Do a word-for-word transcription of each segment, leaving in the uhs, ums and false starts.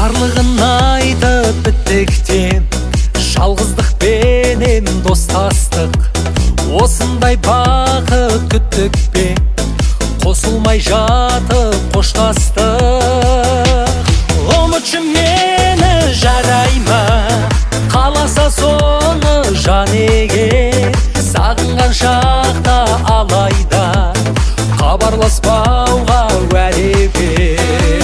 барлығын айтып біттіктен, жалғыздық пенен достастық, осындай бақыт күттік пе, қосылмай жатып қоштастық. Ұмытшы мені жарайма, қаласа соны жан егер, сағынған шақта алайда хабарласпауға уәде бер.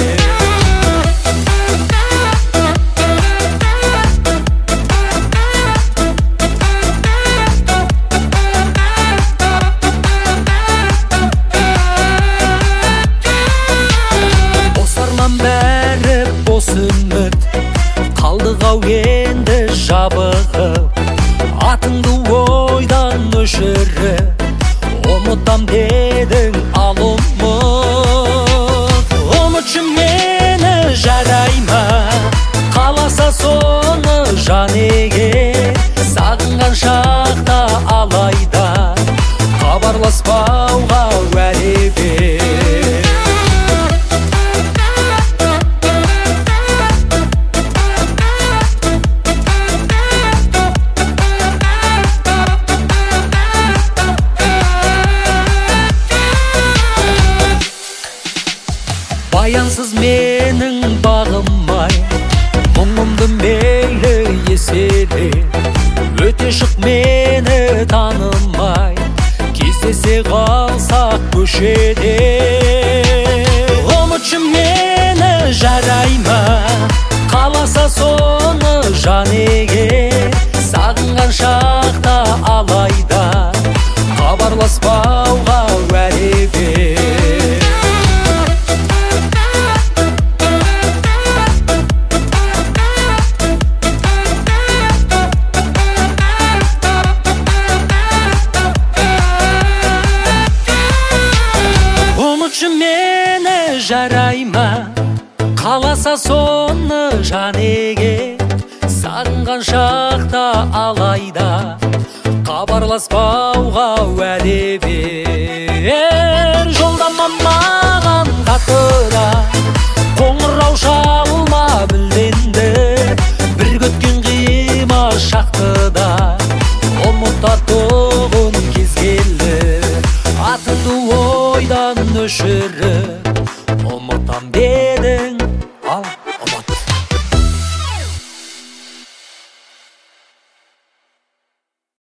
Бәрі бос үміт, қалдық-ау енді жабығып, атыңды ойдан өшіріп, ұмытам дедің ал ұмыт. Ұмытшы мені жарайма, қаласа соны жан егер, сағынған шақта алайда хабарласпауға уәде бер. Баянсыз менің бағымай, мұңымды мейлі еселе, өте шық мені танымай, кездесе қалсақ көшеде. Ұмытшы мені жарайма, қаласа соны жан егер, сағынған шақта алайда хабарласпауға уәде бер. Ұмытшы мені жарайма, қаласа соны жан егер, сағынған шақта алайда хабарласпауға уәде бер. Жолдама маған қатыра, қоңырау шалма білденді, бір көткен қима шақтыда ұмытатұғын кез келді. Атыңды ойдан өшіріп, ұмытам дедің